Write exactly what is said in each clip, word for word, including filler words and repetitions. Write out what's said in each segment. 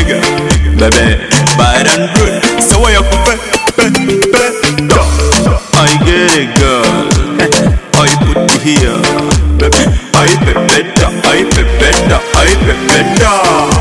nigga, baby, bad and good. So why you pe pe pe da? I get it, girl. I put it here, baby. I pe pe da, I pe pe da, I pe pe da.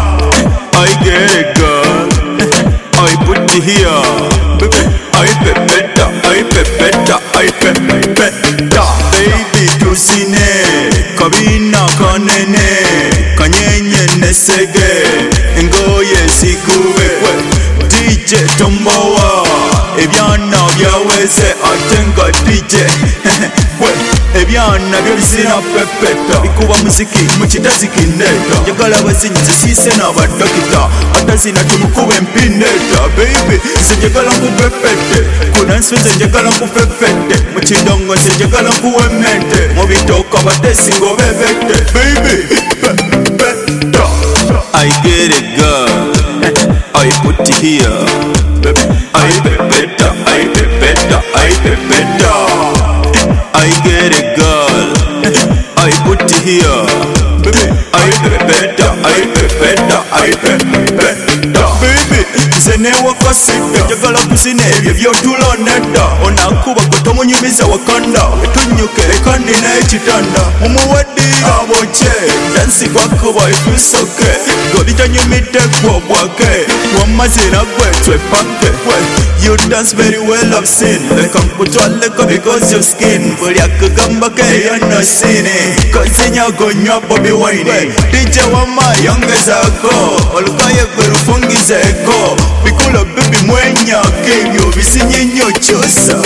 I get it, girl. I put it here, baby. I pe pe da, I pe pe da, I pe pe da. Baby, tusine, kabina kanene, kanyenye nesege, ngoye sikuwe. D J Tombowa, ebyana byaweze atenga D J. Ebyana byobisina pepeta, bikuba muziki mukitazi kineta. Njagala abazinyi zisiise n'abadokita, ate zina tumukube empineta. Baby, nze njagala nkupepete, kuna nsinze njagala nkupepete, mu kidongo nze njagala nkuwemete, mu bitooka batesi ng'obebete. Baby, pepeta. I get it, girl. I put it here, baby. I pepeta, I pepeta, I pepeta. I get it, girl. I put it here, baby. I pepeta, I pepeta, I pepeta. Baby, zene wakasida, njagala kusine ebyo byotulonedda. Onakuba gwe tomunyumiza wakanda, etunyukire kandi n'ekitanda. Mumuwadde aboche, dansi kwakuba itusoke. Gobitanyumite kwa bwake, wamazina gwe twepanke. You dance very well, I've seen. Leka nkutwaleko because your skin. Buli akagamba ke yana sini, cause nyago nywa Bobby Wine. D J wama yongezako, olukaye gwe lufungizeko. Bikula baby mwenya kebyo bisinyinyo chosa.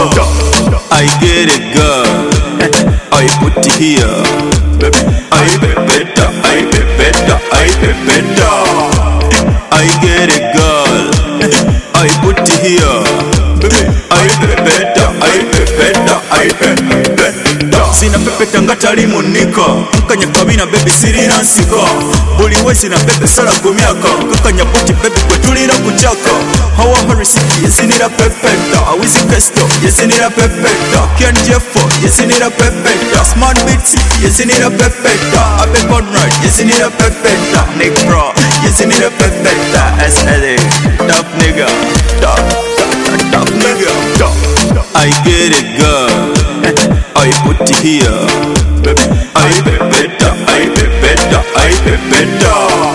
I get it, girl. I put it here, baby. I pepeta, I pepeta, I pepeta. I get it, girl. I put it here, baby. I pepeta, I pepeta, I pepeta. Sina pepeta ngatali munika, nkanya kabina baby sirina nsika. Buli we sina pepe sala kumyaka, kakanya puti baby kwe tulira kuchaka. Hawa Harisiki yesinira pepeta, Awizi Kesto yesinira pepeta, Ken Jeffo yesinira pepeta, Smart Beats yesinira pepeta, Abe Conrad yesinira pepeta, Nick Bro yesinira pepeta. S L A, tough nigga, tough, tough, tough nigga, tough. I get it, girl. I put it here, baby. I pepeta, I pepeta, I pepeta.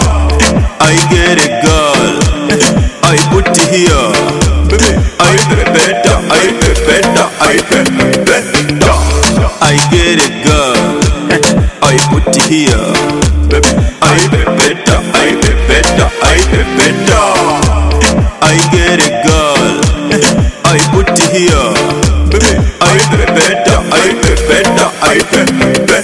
I get it, girl. I put it here, baby. I pepeta, I pepeta, I pepeta. I get it, girl. I put it here, baby. I pepeta, I pepeta, I pepeta. I get it, girl. I put it here, baby. I pepeta, I pepeta, I pepeta.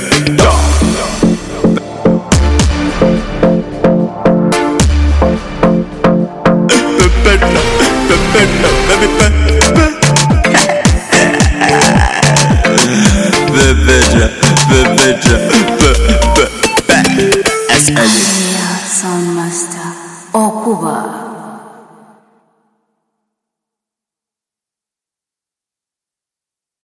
Pepeta, pepeta, baby, pepeta. Pepeta, pepeta, pepeta. S L A Sound Master Okuba.